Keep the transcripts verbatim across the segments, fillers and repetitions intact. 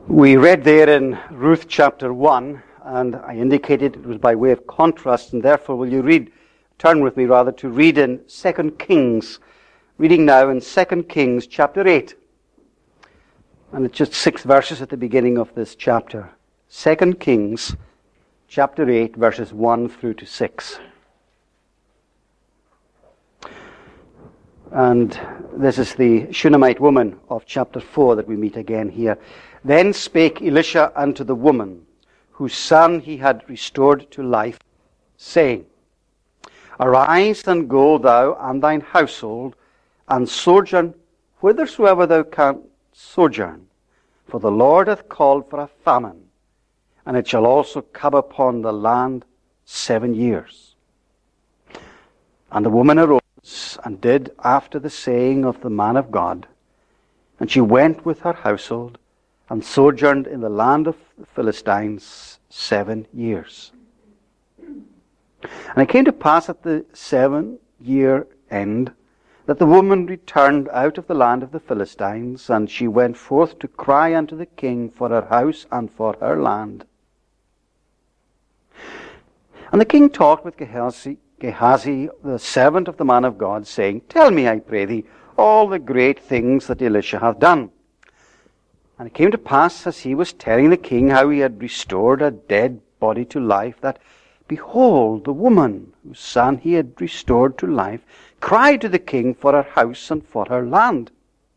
We read there in Ruth chapter one, and I indicated it was by way of contrast, and therefore will you read, turn with me rather, to read in Second Kings, reading now in Second Kings chapter eight. And it's just six verses at the beginning of this chapter. Second Kings chapter eight, verses one through to six. And this is the Shunammite woman of chapter four that we meet again here. Then spake Elisha unto the woman, whose son he had restored to life, saying, Arise and go thou and thine household, and sojourn whithersoever thou canst sojourn. For the Lord hath called for a famine, and it shall also come upon the land seven years. And the woman arose, and did after the saying of the man of God. And she went with her household, and sojourned in the land of the Philistines seven years. And it came to pass at the seven-year end, that the woman returned out of the land of the Philistines, and she went forth to cry unto the king for her house and for her land. And the king talked with Gehazi, Gehazi, the servant of the man of God, saying, Tell me, I pray thee, all the great things that Elisha hath done. And it came to pass, as he was telling the king how he had restored a dead body to life, that, behold, the woman whose son he had restored to life cried to the king for her house and for her land.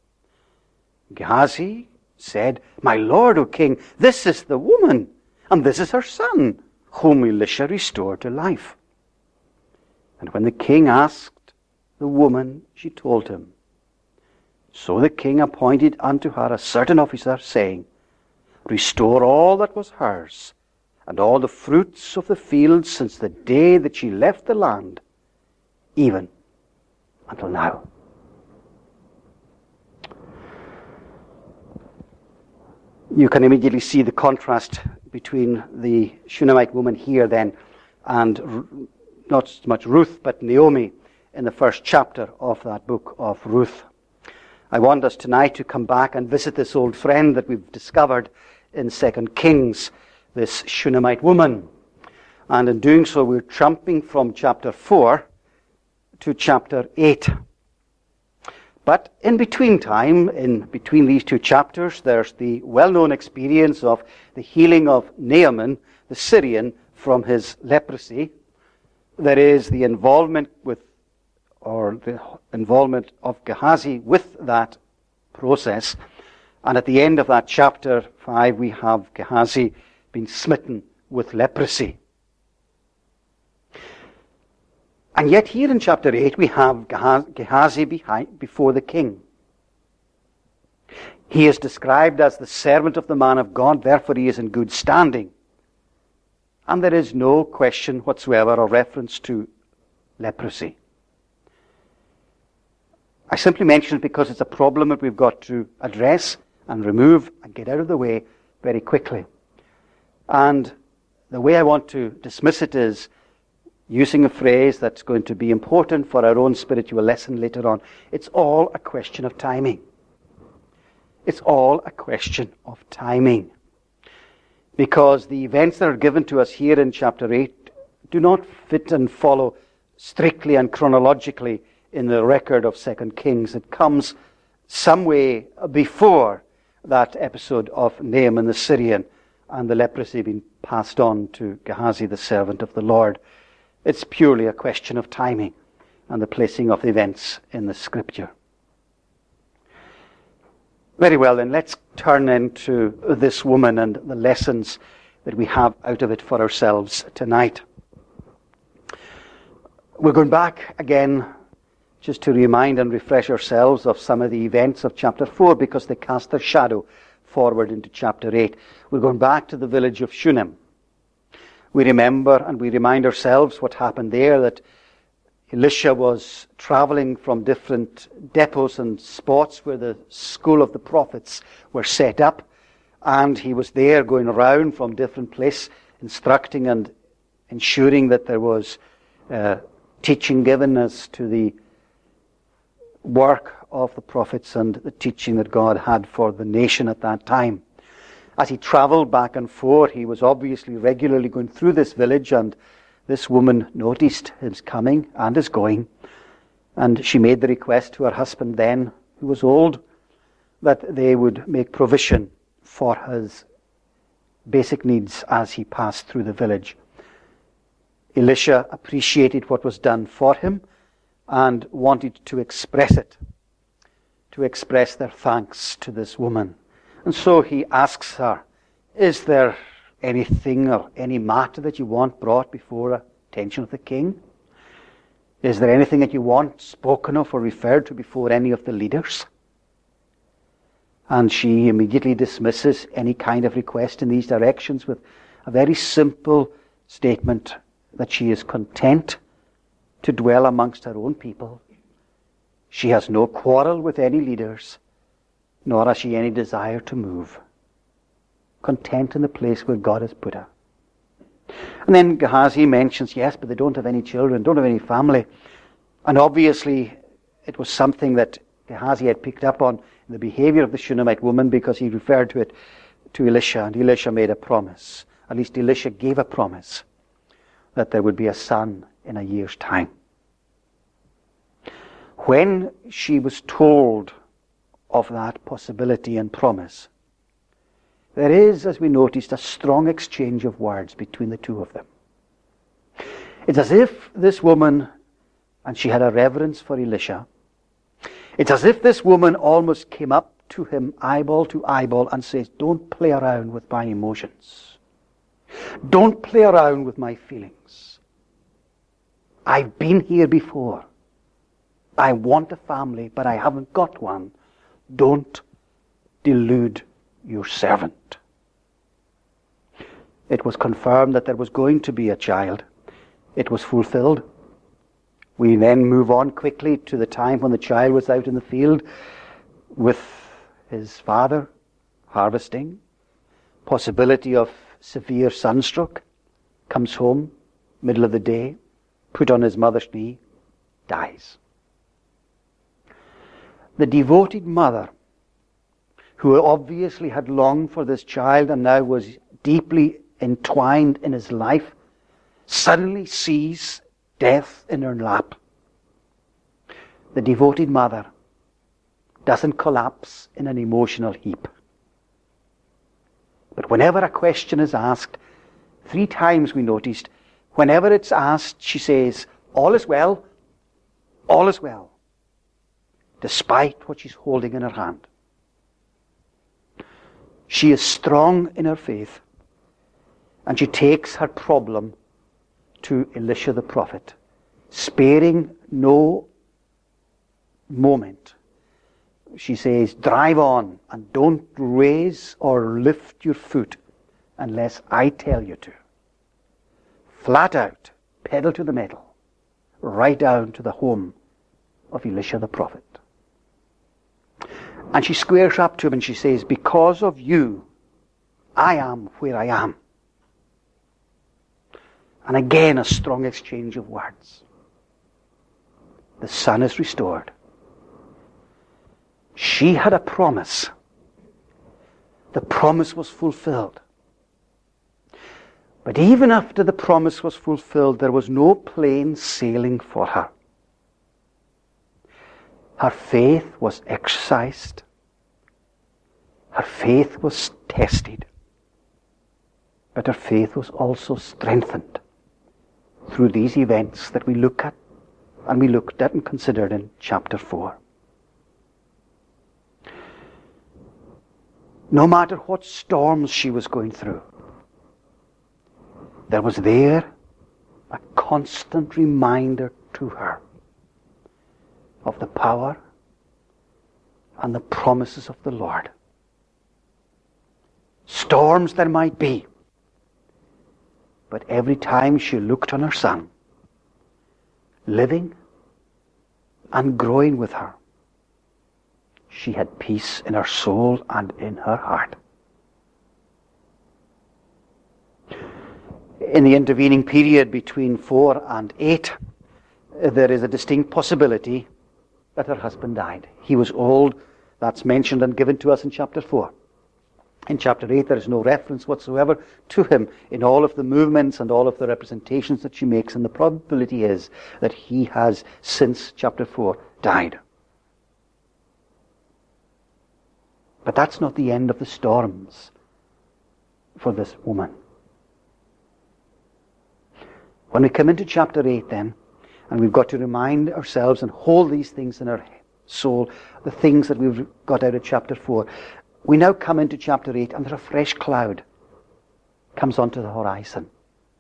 Gehazi said, My lord, O king, this is the woman, and this is her son, whom Elisha restored to life. And when the king asked the woman, she told him. So the king appointed unto her a certain officer, saying, Restore all that was hers, and all the fruits of the field since the day that she left the land, even until now. You can immediately see the contrast between the Shunammite woman here then and not so much Ruth, but Naomi in the first chapter of that book of Ruth. I want us tonight to come back and visit this old friend that we've discovered in Second Kings, this Shunammite woman. And in doing so, we're jumping from chapter four to chapter eight. But in between time, in between these two chapters, there's the well-known experience of the healing of Naaman, the Syrian, from his leprosy. There is the involvement with or the involvement of Gehazi with that process. And at the end of that chapter five, we have Gehazi being smitten with leprosy. And yet here in chapter eight, we have Gehazi behind, before the king. He is described as the servant of the man of God, therefore he is in good standing. And there is no question whatsoever or reference to leprosy. I simply mention it because it's a problem that we've got to address and remove and get out of the way very quickly. And the way I want to dismiss it is using a phrase that's going to be important for our own spiritual lesson later on. It's all a question of timing. It's all a question of timing. Because the events that are given to us here in chapter eight do not fit and follow strictly and chronologically in the record of Second Kings. It comes some way before that episode of Naaman the Syrian and the leprosy being passed on to Gehazi, the servant of the Lord. It's purely a question of timing and the placing of the events in the Scripture. Very well, then let's turn into this woman and the lessons that we have out of it for ourselves tonight. We're going back again just to remind and refresh ourselves of some of the events of chapter four, because they cast their shadow forward into chapter eight. We're going back to the village of Shunem. We remember and we remind ourselves what happened there, that Elisha was traveling from different depots and spots where the school of the prophets were set up, and he was there going around from different places, instructing and ensuring that there was uh, teaching given as to the work of the prophets and the teaching that God had for the nation at that time. As he travelled back and forth, he was obviously regularly going through this village, and this woman noticed his coming and his going. And she made the request to her husband then, who was old, that they would make provision for his basic needs as he passed through the village. Elisha appreciated what was done for him and wanted to express it, to express their thanks to this woman. And so he asks her, is there anything or any matter that you want brought before the attention of the king? Is there anything that you want spoken of or referred to before any of the leaders? And she immediately dismisses any kind of request in these directions with a very simple statement that she is content to dwell amongst her own people. She has no quarrel with any leaders, nor has she any desire to move. Content in the place where God has put her. And then Gehazi mentions, yes, but they don't have any children, don't have any family. And obviously it was something that Gehazi had picked up on in the behavior of the Shunammite woman, because he referred to it to Elisha, and Elisha made a promise. At least Elisha gave a promise that there would be a son in a year's time. When she was told of that possibility and promise, there is, as we noticed, a strong exchange of words between the two of them. It's as if this woman, and she had a reverence for Elisha, it's as if this woman almost came up to him eyeball to eyeball and says, don't play around with my emotions. Don't play around with my feelings. I've been here before. I want a family, but I haven't got one. Don't delude your servant. It was confirmed that there was going to be a child. It was fulfilled. We then move on quickly to the time when the child was out in the field with his father, harvesting. Possibility of severe sunstroke. Comes home, middle of the day, put on his mother's knee, dies. The devoted mother, who obviously had longed for this child and now was deeply entwined in his life, suddenly sees death in her lap. The devoted mother doesn't collapse in an emotional heap. But whenever a question is asked, three times we noticed, whenever it's asked, she says, all is well, all is well, despite what she's holding in her hand. She is strong in her faith, and she takes her problem to Elisha the prophet, sparing no moment. She says, drive on and don't raise or lift your foot unless I tell you to. Flat out, pedal to the metal, right down to the home of Elisha the prophet. And she squares up to him and she says, because of you, I am where I am. And again, a strong exchange of words. The son is restored. She had a promise. The promise was fulfilled. But even after the promise was fulfilled, there was no plain sailing for her. Her faith was exercised. Her faith was tested. But her faith was also strengthened through these events that we look at and we looked at and considered in chapter four. No matter what storms she was going through, there was there a constant reminder to her of the power and the promises of the Lord. Storms there might be, but every time she looked on her son, living and growing with her, she had peace in her soul and in her heart. In the intervening period between four and eight, there is a distinct possibility that her husband died. He was old. That's mentioned and given to us in chapter four. In chapter eight, there is no reference whatsoever to him in all of the movements and all of the representations that she makes, and the probability is that he has, since chapter four, died. But that's not the end of the storms for this woman. When we come into chapter eight then, and we've got to remind ourselves and hold these things in our soul, the things that we've got out of chapter four, we now come into chapter eight, and there's a fresh cloud comes onto the horizon.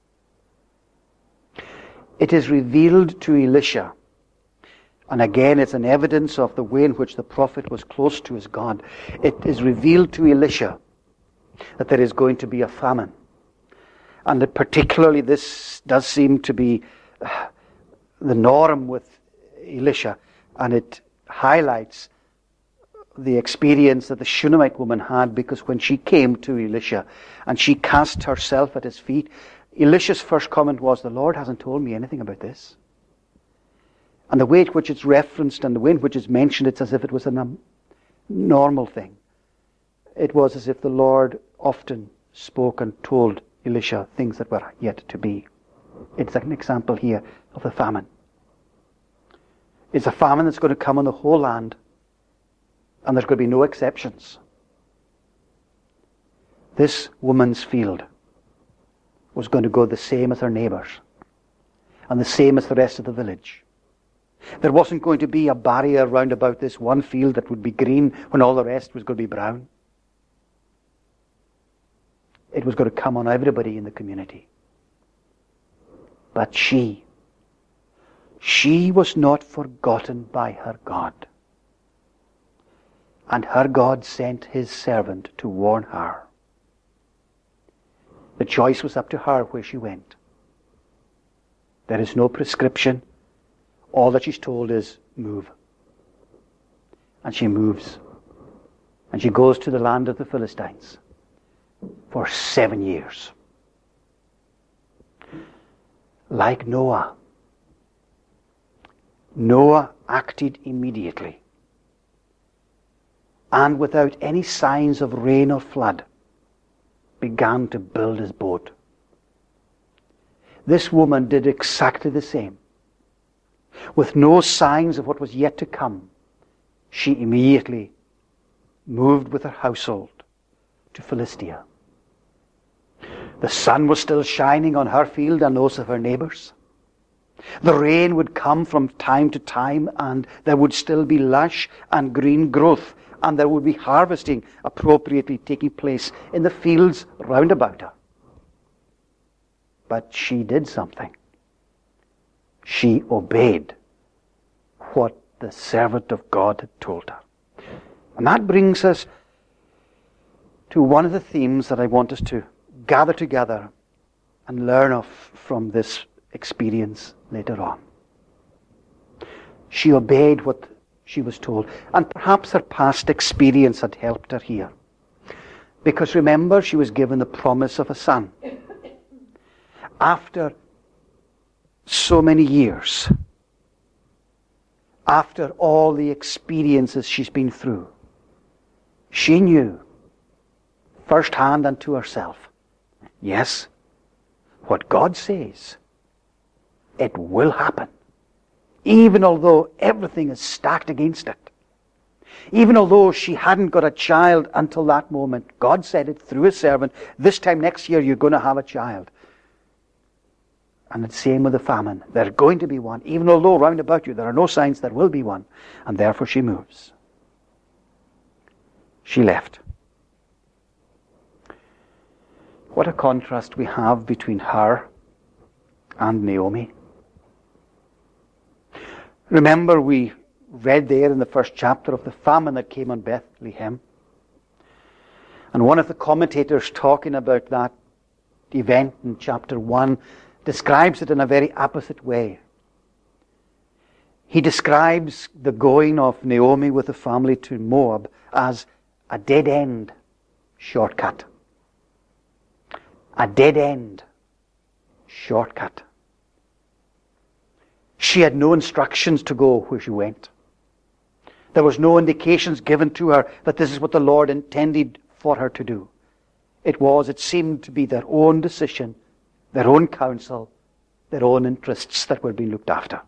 It is revealed to Elisha, and again it's an evidence of the way in which the prophet was close to his God. It is revealed to Elisha that there is going to be a famine. And that particularly this does seem to be uh, the norm with Elisha, and it highlights the experience that the Shunammite woman had, because when she came to Elisha and she cast herself at his feet, Elisha's first comment was, "The Lord hasn't told me anything about this." And the way in which it's referenced and the way in which it's mentioned, it's as if it was a num- normal thing. It was as if the Lord often spoke and told Elisha things that were yet to be. It's an example here of the famine. It's a famine that's going to come on the whole land, and there's going to be no exceptions. This woman's field was going to go the same as her neighbours, and the same as the rest of the village. There wasn't going to be a barrier round about this one field that would be green when all the rest was going to be brown. It was going to come on everybody in the community. But she, she was not forgotten by her God. And her God sent his servant to warn her. The choice was up to her where she went. There is no prescription. All that she's told is, move. And she moves. And she goes to the land of the Philistines for seven years. Like Noah, Noah acted immediately, and without any signs of rain or flood, began to build his boat. This woman did exactly the same. With no signs of what was yet to come, she immediately moved with her household to Philistia. The sun was still shining on her field and those of her neighbours. The rain would come from time to time, and there would still be lush and green growth, and there would be harvesting appropriately taking place in the fields round about her. But she did something. She obeyed what the servant of God had told her. And that brings us to one of the themes that I want us to gather together and learn of from this experience later on. She obeyed what she was told, and perhaps her past experience had helped her here. Because remember, she was given the promise of a son. After so many years, after all the experiences she's been through, she knew firsthand and to herself, yes, what God says, it will happen. Even although everything is stacked against it. Even although she hadn't got a child until that moment, God said it through his servant, this time next year you're going to have a child. And the same with the famine. There's going to be one. Even although round about you there are no signs, there will be one. And therefore she moves. She left. What a contrast we have between her and Naomi. Remember, we read there in the first chapter of the famine that came on Bethlehem. And one of the commentators talking about that event in chapter one describes it in a very opposite way. He describes the going of Naomi with the family to Moab as a dead-end shortcut. A dead-end shortcut. She had no instructions to go where she went. There was no indications given to her that this is what the Lord intended for her to do. It was, it seemed to be their own decision, their own counsel, their own interests that were being looked after.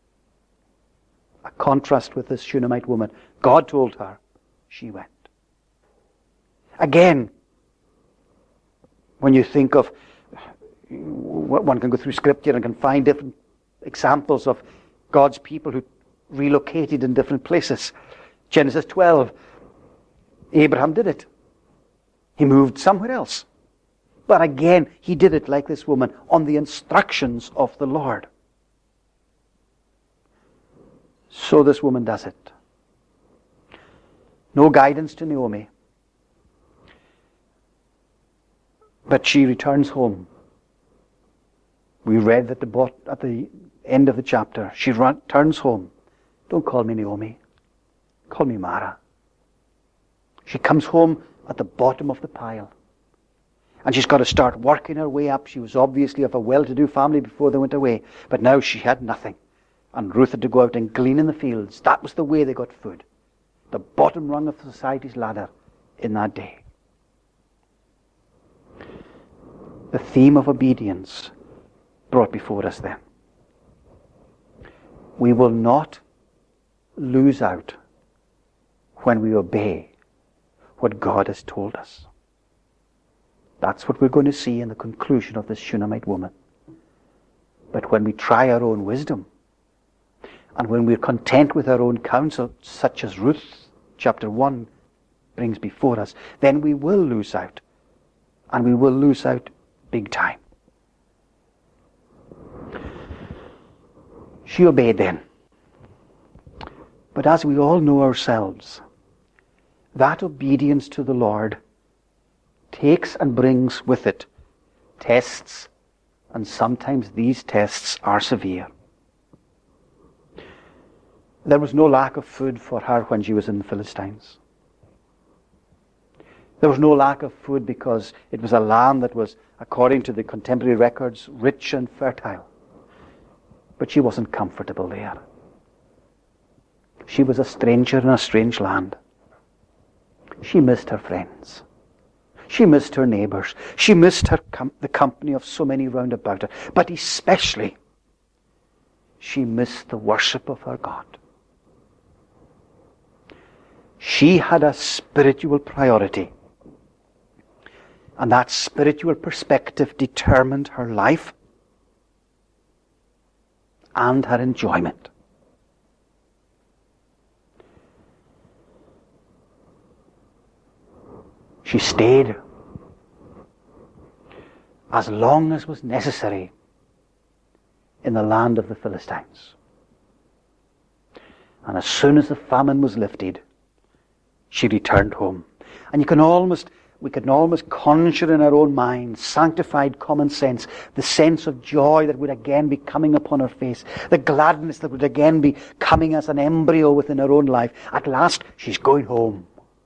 A contrast with this Shunammite woman. God told her, she went. Again, when you think of, one can go through Scripture and can find different examples of God's people who relocated in different places. Genesis twelve, Abraham did it. He moved somewhere else. But again, he did it like this woman, on the instructions of the Lord. So this woman does it. No guidance to Naomi. But she returns home. We read at the, bot, at the end of the chapter, she run, turns home. Don't call me Naomi. Call me Mara. She comes home at the bottom of the pile. And she's got to start working her way up. She was obviously of a well-to-do family before they went away. But now she had nothing. And Ruth had to go out and glean in the fields. That was the way they got food. The bottom rung of society's ladder in that day. The theme of obedience brought before us then. We will not lose out when we obey what God has told us. That's what we're going to see in the conclusion of this Shunammite woman. But when we try our own wisdom, and when we're content with our own counsel, such as Ruth chapter one brings before us, then we will lose out. And we will lose out big time. She obeyed then. But as we all know ourselves, that obedience to the Lord takes and brings with it tests, and sometimes these tests are severe. There was no lack of food for her when she was in the Philistines. There was no lack of food because it was a land that was, according to the contemporary records, rich and fertile. But she wasn't comfortable there. She was a stranger in a strange land. She missed her friends. She missed her neighbours. She missed her com- the company of so many round about her. But especially, she missed the worship of her God. She had a spiritual priority. And that spiritual perspective determined her life and her enjoyment. She stayed as long as was necessary in the land of the Philistines. And as soon as the famine was lifted, she returned home. And you can almost, we can almost conjure in our own minds, sanctified common sense, the sense of joy that would again be coming upon her face, the gladness that would again be coming as an embryo within her own life. At last, she's going home.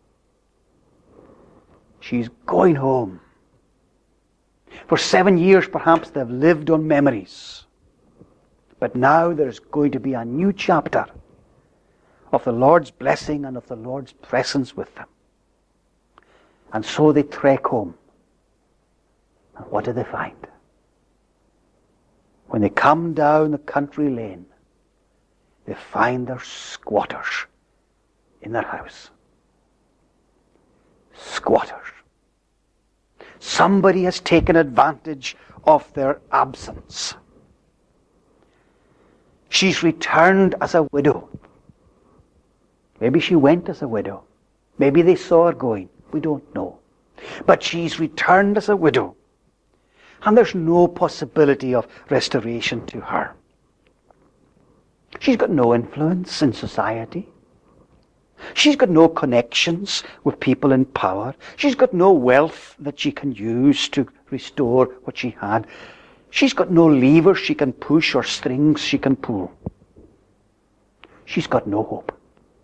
She's going home. For seven years, perhaps, they've lived on memories. But now there's going to be a new chapter of the Lord's blessing and of the Lord's presence with them. And so they trek home. And what do they find? When they come down the country lane, they find their squatters in their house. Squatters. Somebody has taken advantage of their absence. She's returned as a widow. Maybe she went as a widow. Maybe they saw her going. We don't know. But she's returned as a widow. And there's no possibility of restoration to her. She's got no influence in society. She's got no connections with people in power. She's got no wealth that she can use to restore what she had. She's got no levers she can push or strings she can pull. She's got no hope.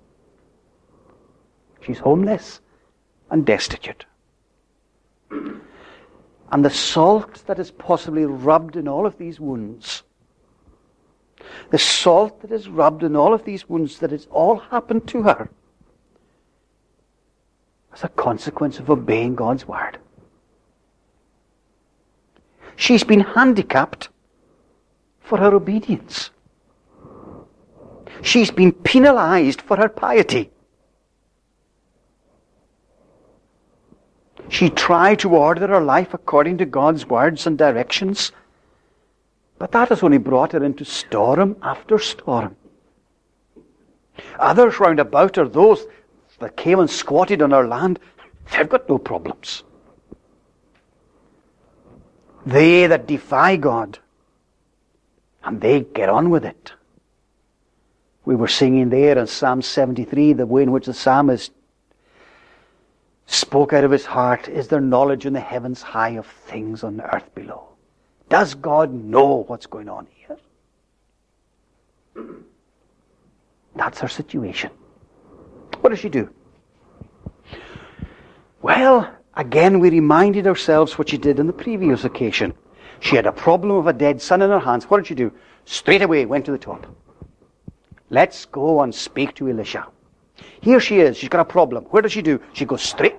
She's homeless and destitute. And the salt that is possibly rubbed in all of these wounds, the salt that is rubbed in all of these wounds, that has all happened to her as a consequence of obeying God's word. She's been handicapped for her obedience. She's been penalized for her piety. She tried to order her life according to God's words and directions, but that has only brought her into storm after storm. Others round about her, those that came and squatted on her land, they've got no problems. They that defy God, and they get on with it. We were singing there in Psalm seventy-three, the way in which the psalmist spoke out of his heart, is there knowledge in the heavens high of things on the earth below? Does God know what's going on here? That's her situation. What does she do? Well, again we reminded ourselves what she did on the previous occasion. She had a problem of a dead son in her hands. What did she do? Straight away went to the top. Let's go and speak to Elisha. Here she is. She's got a problem. Where does she do? She goes straight.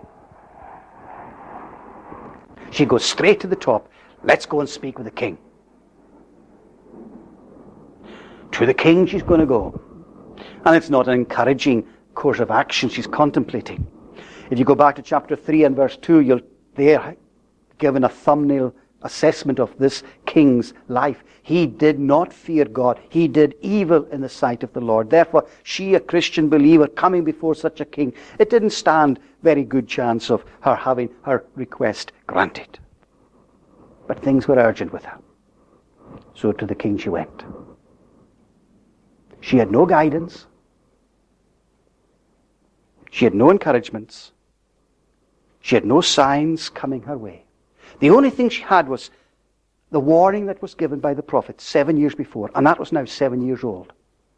She goes straight to the top. Let's go and speak with the king. To the king she's going to go. And it's not an encouraging course of action she's contemplating. If you go back to chapter three and verse two, you'll there given a thumbnail assessment of this king's life. He did not fear God. He did evil in the sight of the Lord. Therefore, she, a Christian believer, coming before such a king, it didn't stand very good chance of her having her request granted. But things were urgent with her. So to the king she went. She had no guidance. She had no encouragements. She had no signs coming her way. The only thing she had was the warning that was given by the prophet seven years before, and that was now seven years old.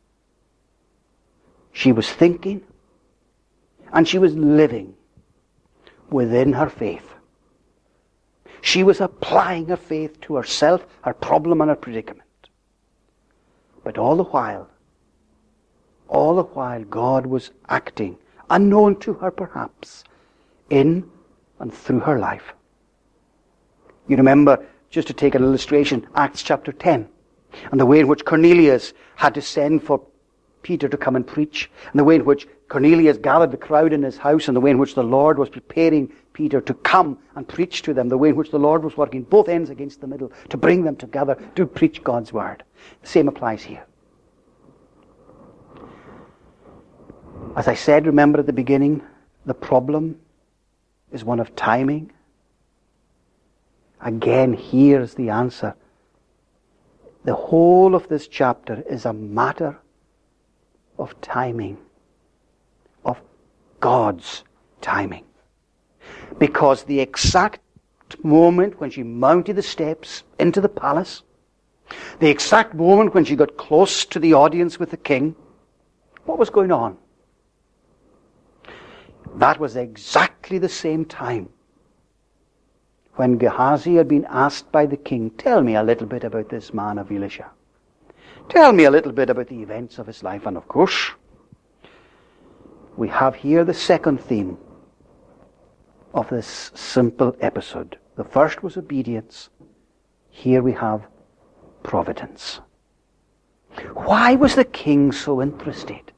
She was thinking, and she was living within her faith. She was applying her faith to herself, her problem and her predicament. But all the while, all the while God was acting, unknown to her perhaps, in and through her life. You remember, just to take an illustration, Acts chapter ten, and the way in which Cornelius had to send for Peter to come and preach, and the way in which Cornelius gathered the crowd in his house, and the way in which the Lord was preparing Peter to come and preach to them, the way in which the Lord was working both ends against the middle to bring them together to preach God's word. The same applies here. As I said, remember at the beginning, the problem is one of timing. Again, here's the answer. The whole of this chapter is a matter of timing, of God's timing. Because the exact moment when she mounted the steps into the palace, the exact moment when she got close to the audience with the king, what was going on? That was exactly the same time when Gehazi had been asked by the king, tell me a little bit about this man of Elisha. Tell me a little bit about the events of his life. And of course, we have here the second theme of this simple episode. The first was obedience. Here we have providence. Why was the king so interested?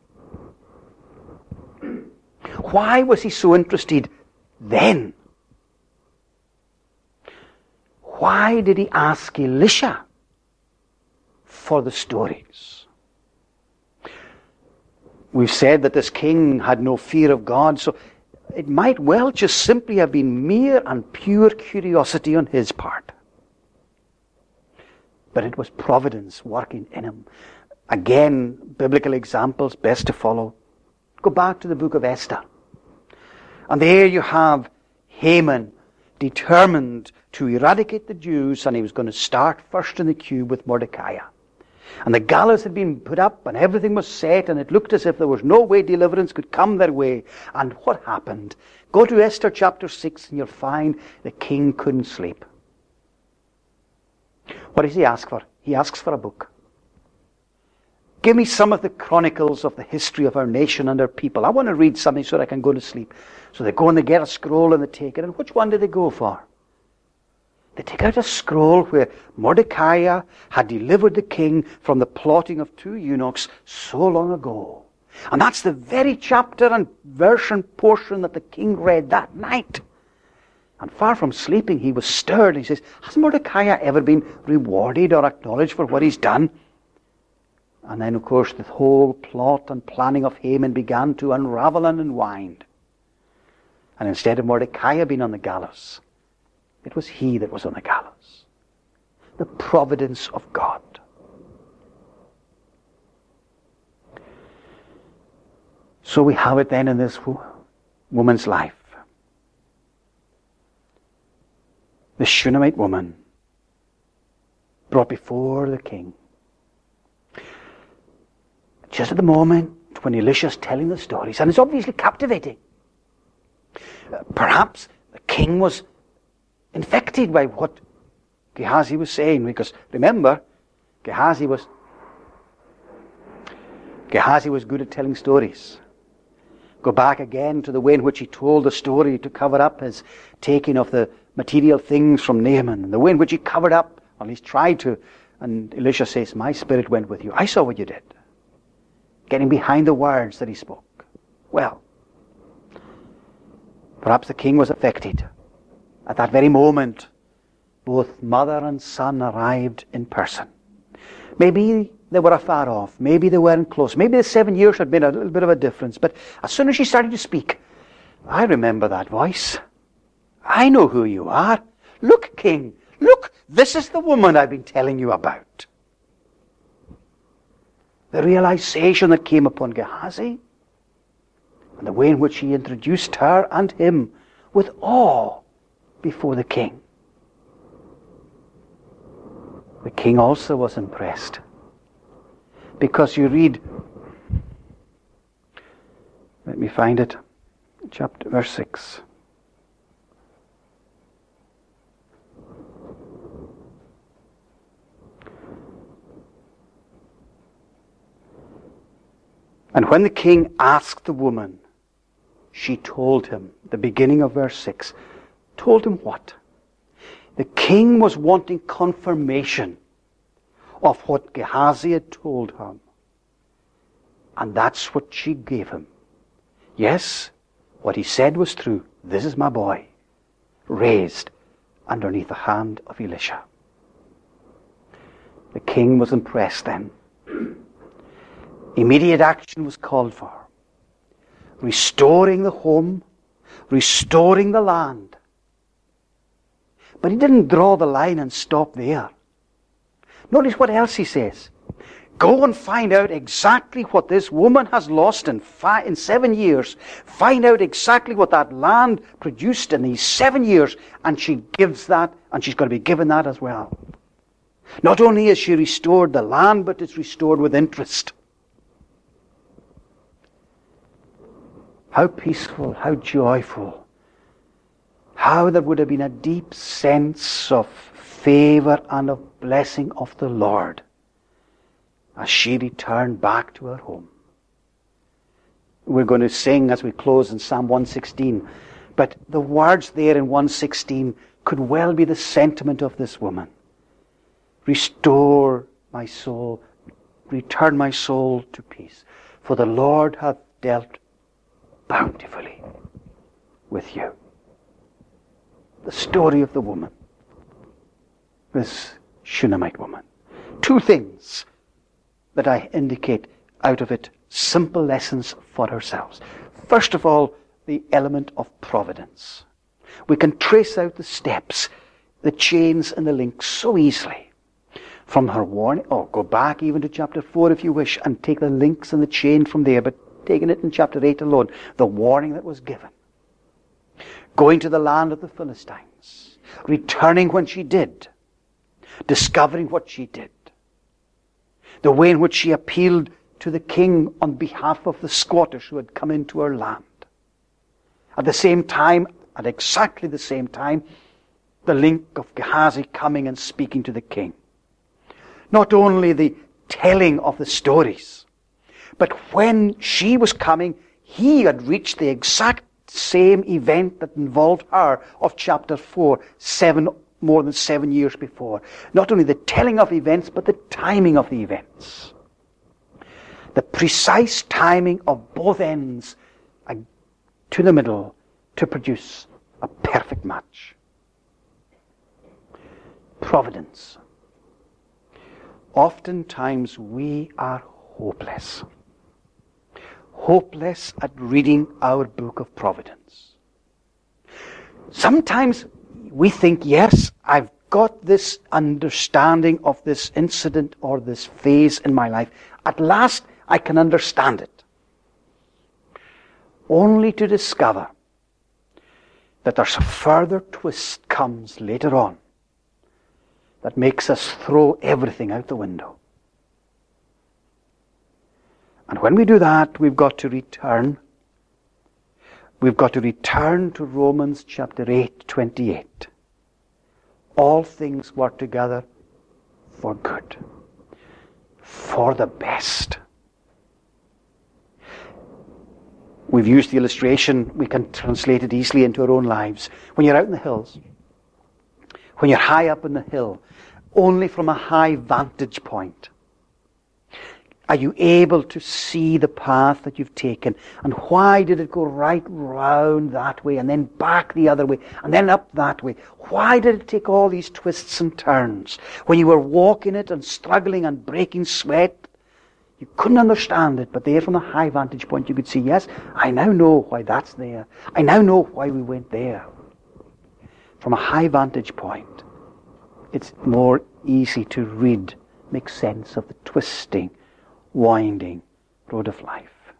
Why was he so interested then? Why did he ask Elisha for the stories? We've said that this king had no fear of God, so it might well just simply have been mere and pure curiosity on his part. But it was providence working in him. Again, biblical examples best to follow. Go back to the book of Esther. And there you have Haman determined to eradicate the Jews, and he was going to start first in the queue with Mordecai. And the gallows had been put up and everything was set, and it looked as if there was no way deliverance could come their way. And what happened? Go to Esther chapter six and you'll find the king couldn't sleep. What does he ask for? He asks for a book. Give me some of the chronicles of the history of our nation and our people. I want to read something so that I can go to sleep. So they go and they get a scroll and they take it. And which one do they go for? They take out a scroll where Mordecai had delivered the king from the plotting of two eunuchs so long ago. And that's the very chapter and verse and portion that the king read that night. And far from sleeping, he was stirred. He says, has Mordecai ever been rewarded or acknowledged for what he's done? And then, of course, the whole plot and planning of Haman began to unravel and unwind. And instead of Mordecai being on the gallows, it was he that was on the gallows. The providence of God. So we have it then in this woman's life. The Shunammite woman brought before the king. Just at the moment when Elisha's telling the stories, and it's obviously captivating. Perhaps the king was infected by what Gehazi was saying, because remember, Gehazi was Gehazi was good at telling stories. Go back again to the way in which he told the story to cover up his taking of the material things from Naaman, and the way in which he covered up, or at least tried to, and Elisha says, my spirit went with you. I saw what you did. Getting behind the words that he spoke. Well, perhaps the king was affected. At that very moment, both mother and son arrived in person. Maybe they were afar off. Maybe they weren't close. Maybe the seven years had been a little bit of a difference. But as soon as she started to speak, I remember that voice. I know who you are. Look, king. Look, this is the woman I've been telling you about. The realization that came upon Gehazi, and the way in which he introduced her and him with awe before the king. The king also was impressed. Because you read, let me find it, chapter verse six. And when the king asked the woman, she told him, the beginning of verse six, told him what? The king was wanting confirmation of what Gehazi had told him. And that's what she gave him. Yes, what he said was true. This is my boy, raised underneath the hand of Elisha. The king was impressed then. Immediate action was called for. Restoring the home, restoring the land. But he didn't draw the line and stop there. Notice what else he says. Go and find out exactly what this woman has lost in, five, in seven years. Find out exactly what that land produced in these seven years. And she gives that, and she's going to be given that as well. Not only has she restored the land, but it's restored with interest. How peaceful, how joyful. How there would have been a deep sense of favor and of blessing of the Lord as she returned back to her home. We're going to sing as we close in Psalm one sixteen, but the words there in one sixteen could well be the sentiment of this woman. Restore my soul, return my soul to peace, for the Lord hath dealt bountifully with you. The story of the woman, this Shunammite woman. Two things that I indicate out of it, simple lessons for ourselves. First of all, the element of providence. We can trace out the steps, the chains and the links so easily. From her warning, oh, go back even to chapter four if you wish, and take the links and the chain from there, but taking it in chapter eight alone, the warning that was given. Going to the land of the Philistines, returning when she did, discovering what she did, the way in which she appealed to the king on behalf of the squatters who had come into her land. At the same time, at exactly the same time, the link of Gehazi coming and speaking to the king. Not only the telling of the stories, but when she was coming, he had reached the exact same event that involved her of chapter four, seven more than seven years before. Not only the telling of events, but the timing of the events. The precise timing of both ends to the middle to produce a perfect match. Providence. Oftentimes we are hopeless. Hopeless at reading our book of providence. Sometimes we think, yes, I've got this understanding of this incident or this phase in my life. At last I can understand it. Only to discover that there's a further twist comes later on that makes us throw everything out the window. And when we do that, we've got to return. We've got to return to Romans chapter eight, twenty-eight. All things work together for good, for the best. We've used the illustration, we can translate it easily into our own lives. When you're out in the hills, when you're high up in the hill, only from a high vantage point, are you able to see the path that you've taken? And why did it go right round that way and then back the other way and then up that way? Why did it take all these twists and turns? When you were walking it and struggling and breaking sweat, you couldn't understand it, but there from a high vantage point you could see, yes, I now know why that's there. I now know why we went there. From a high vantage point, it's more easy to read, make sense of the twisting, winding road of life.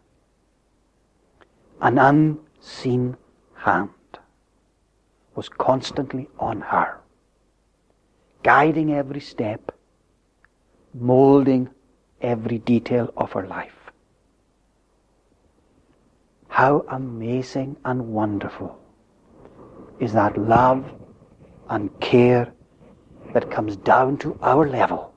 An unseen hand was constantly on her, guiding every step, molding every detail of her life. How amazing and wonderful is that love and care that comes down to our level,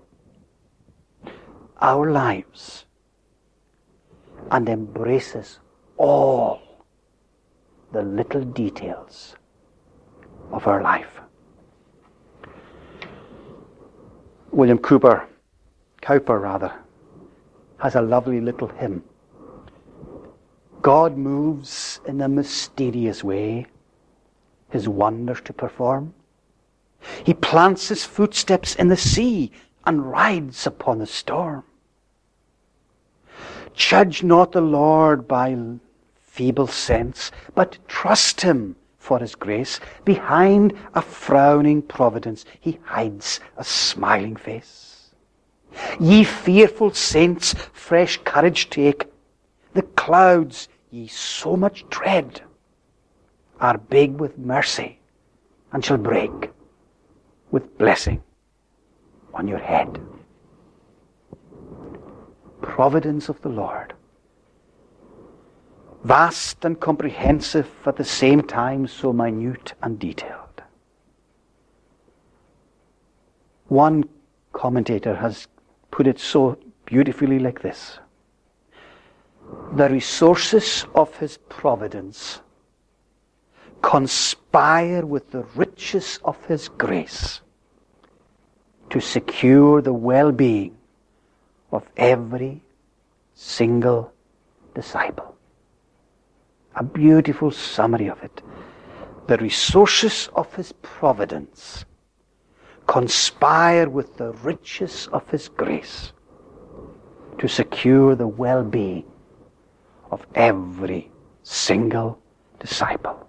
our lives, and embraces all the little details of our life. William Cooper, Cowper rather, has a lovely little hymn. God moves in a mysterious way, his wonders to perform. He plants his footsteps in the sea and rides upon the storm. Judge not the Lord by feeble sense, but trust him for his grace. Behind a frowning providence, he hides a smiling face. Ye fearful saints, fresh courage take. The clouds ye so much dread are big with mercy and shall break with blessing on your head. Providence of the Lord. Vast and comprehensive, at the same time so minute and detailed. One commentator has put it so beautifully like this: the resources of his providence conspire with the riches of his grace to secure the well-being of every single disciple. A beautiful summary of it. The resources of his providence conspire with the riches of his grace to secure the well-being of every single disciple.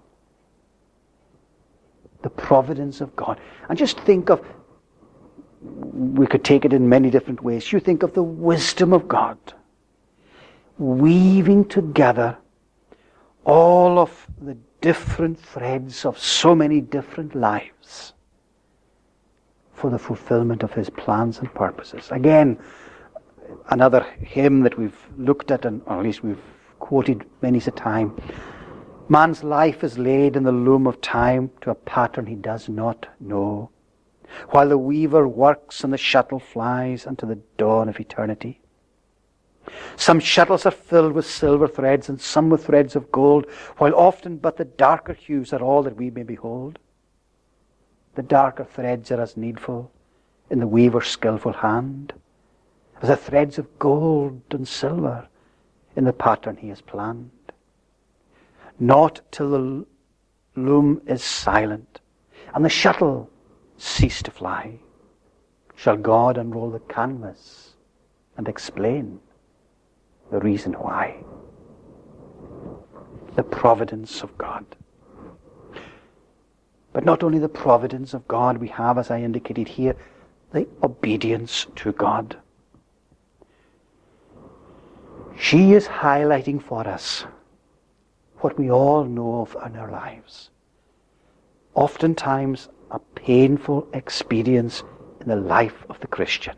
The providence of God. And just think of, we could take it in many different ways. You think of the wisdom of God, weaving together all of the different threads of so many different lives for the fulfillment of his plans and purposes. Again, another hymn that we've looked at, and or at least we've quoted many a time. Man's life is laid in the loom of time to a pattern he does not know, while the weaver works and the shuttle flies unto the dawn of eternity. Some shuttles are filled with silver threads, and some with threads of gold, while often but the darker hues are all that we may behold. The darker threads are as needful in the weaver's skillful hand as the threads of gold and silver in the pattern he has planned. Not till the loom is silent and the shuttle cease to fly shall God unroll the canvas and explain the reason why. The providence of God. But not only the providence of God, we have, as I indicated here, the obedience to God. She is highlighting for us what we all know of in our lives. Oftentimes a painful experience in the life of the Christian.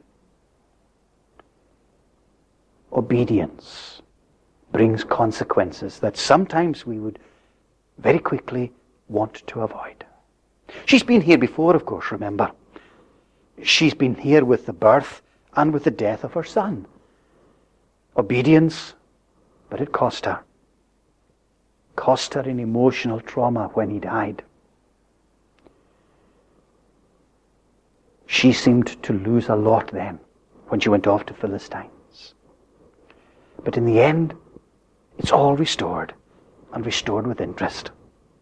Obedience brings consequences that sometimes we would very quickly want to avoid. She's been here before, of course, remember. She's been here with the birth and with the death of her son. Obedience, but it cost her. Cost her in emotional trauma when he died. She seemed to lose a lot then when she went off to Philistines. But in the end, it's all restored, and restored with interest.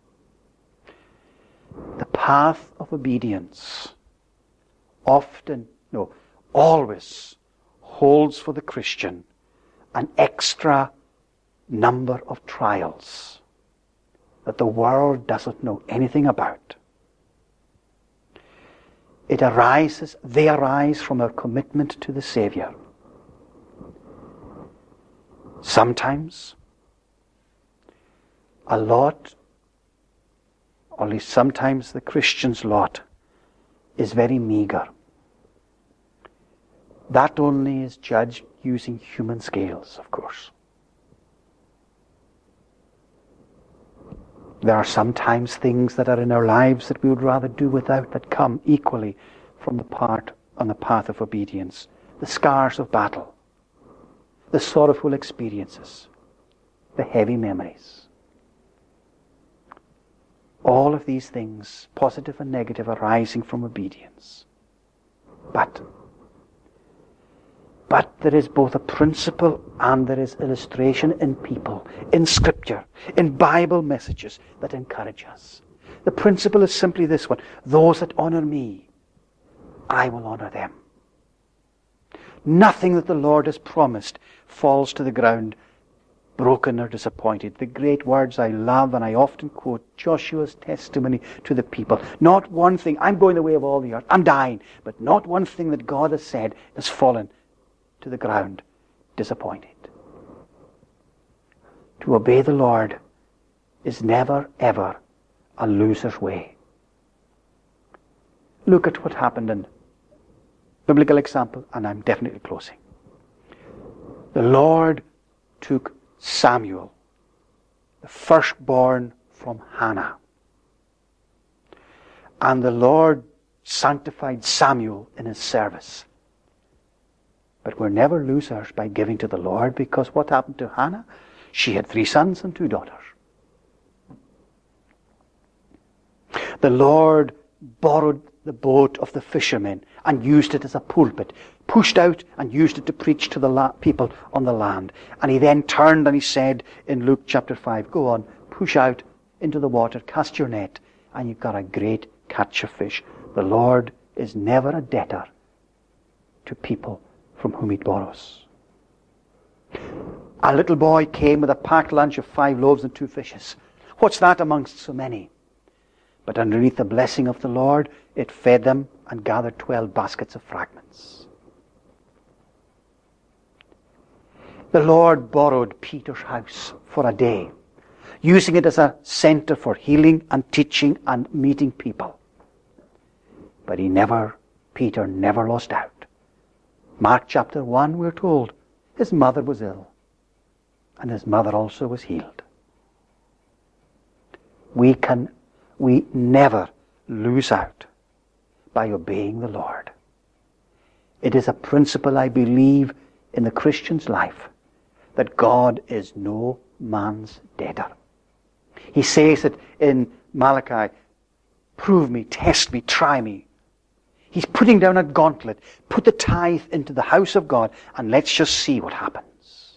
The path of obedience often, no, always holds for the Christian an extra number of trials that the world doesn't know anything about. It arises, they arise from our commitment to the Savior. Sometimes, a lot, or at least sometimes the Christian's lot, is very meager. That only is judged using human scales, of course. There are sometimes things that are in our lives that we would rather do without that come equally from the part on the path of obedience. The scars of battle, the sorrowful experiences, the heavy memories. All of these things, positive and negative, arising from obedience. But, but there is both a principle and there is illustration in people, in Scripture, in Bible messages that encourage us. The principle is simply this one: those that honor me, I will honor them. Nothing that the Lord has promised falls to the ground broken or disappointed. The great words I love, and I often quote Joshua's testimony to the people. Not one thing, I'm going the way of all the earth, I'm dying, but not one thing that God has said has fallen to the ground disappointed. To obey the Lord is never ever a loser's way. Look at what happened in biblical example, and I'm definitely closing. The Lord took Samuel, the firstborn from Hannah, and the Lord sanctified Samuel in his service. But we're never losers by giving to the Lord, because what happened to Hannah? She had three sons and two daughters. The Lord borrowed the boat of the fishermen and used it as a pulpit, pushed out and used it to preach to the la- people on the land. And he then turned and he said in Luke chapter five, go on, push out into the water, cast your net, and you've got a great catch of fish. The Lord is never a debtor to people from whom he borrows. A little boy came with a packed lunch of five loaves and two fishes. What's that amongst so many? But underneath the blessing of the Lord, it fed them and gathered twelve baskets of fragments. The Lord borrowed Peter's house for a day, using it as a center for healing and teaching and meeting people. But he never, Peter never lost out. Mark chapter one, we're told, his mother was ill, and his mother also was healed. We can We never lose out by obeying the Lord. It is a principle, I believe, in the Christian's life, that God is no man's debtor. He says it in Malachi, Prove me, test me, try me. He's putting down a gauntlet. Put the tithe into the house of God and let's just see what happens.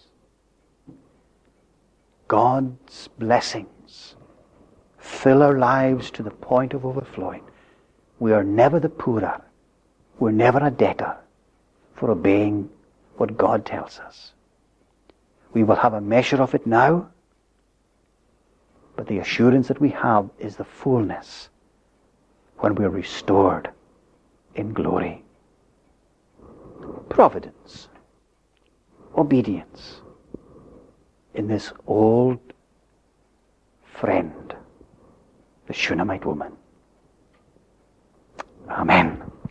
God's blessings fill our lives to the point of overflowing. We are never the poorer. We're never a debtor for obeying what God tells us. We will have a measure of it now, but the assurance that we have is the fullness when we are restored in glory. Providence, obedience in this old friend, the Shunammite woman. Amen.